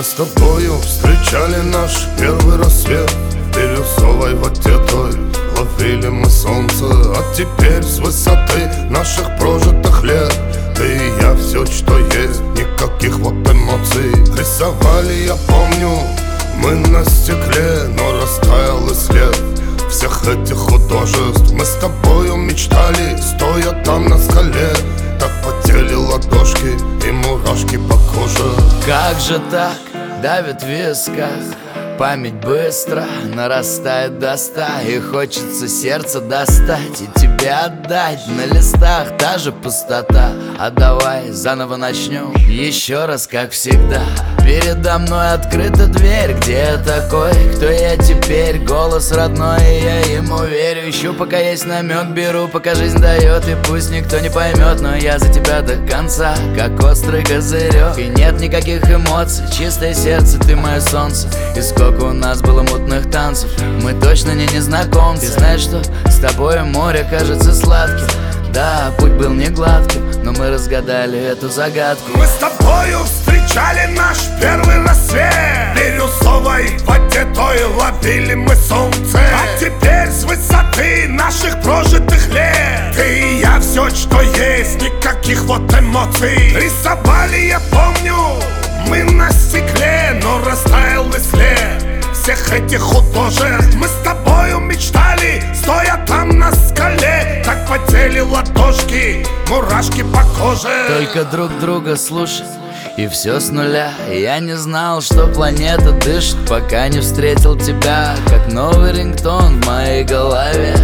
Мы с тобою встречали наш первый рассвет. В бирюзовой воде той ловили мы солнце. А теперь с высоты наших прожитых лет ты и я, все, что есть, никаких вот эмоций. Рисовали, я помню, мы на стекле, но растаял и след всех этих художеств. Мы с тобою мечтали, стоя там на скале. Так потели ладошки и мурашки по коже. Как же так, давит в висках, память быстро нарастает до 100. И хочется сердце достать и тебе отдать. На листах та же пустота. А давай заново начнем еще раз, как всегда. Передо мной открыта дверь. Где я такой, кто я теперь? Голос родной, и я ему верю. Ищу, пока есть намек, беру, пока жизнь дает. И пусть никто не поймет, но я за тебя до конца, как острый козырек. И нет никаких эмоций, чистое сердце, ты мое солнце. И сколько у нас было мутных танцев, мы точно не незнакомцы. Ты знаешь, что с тобой море кажется сладким. Да, путь был не гладким, но мы разгадали эту загадку. Мы с тобою встречали наш первый рассвет. В бирюзовой воде той ловили мы солнце. А теперь с высоты наших прожитых лет ты и я, все, что есть, никаких вот эмоций. Рисовали, я помню, мы на стекле, но растаял и след всех этих художеств. Мы с тобою мечтали, стоя там на скале. Так потели ладошки, мурашки по коже. Только друг друга слушать, и все с нуля. Я не знал, что планета дышит, пока не встретил тебя, как новый рингтон в моей голове.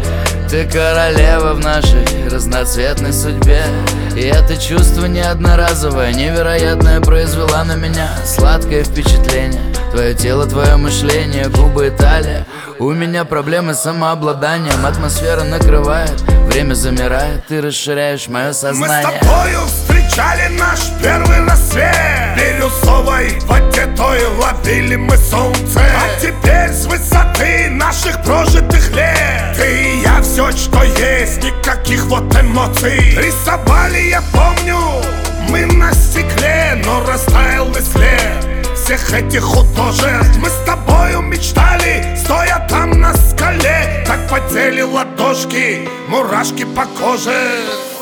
Ты королева в нашей разноцветной судьбе. И это чувство не одноразовое, невероятное, произвела на меня сладкое впечатление. Твое тело, твое мышление, губы и талия. У меня проблемы с самообладанием. Атмосфера накрывает, время замирает, ты расширяешь мое сознание. Мы с тобою встречали наш первый рассвет. В бирюзовой воде той ловили мы солнце. А теперь с высоты наших прожитых лет ты и я, все, что есть, никаких вот эмоций. Рисовали, я помню, мы на стекле, но растаял и след всех этих художеств. Мы с тобою мечтали, стоя там на скале. Так потели ладошки, мурашки по коже.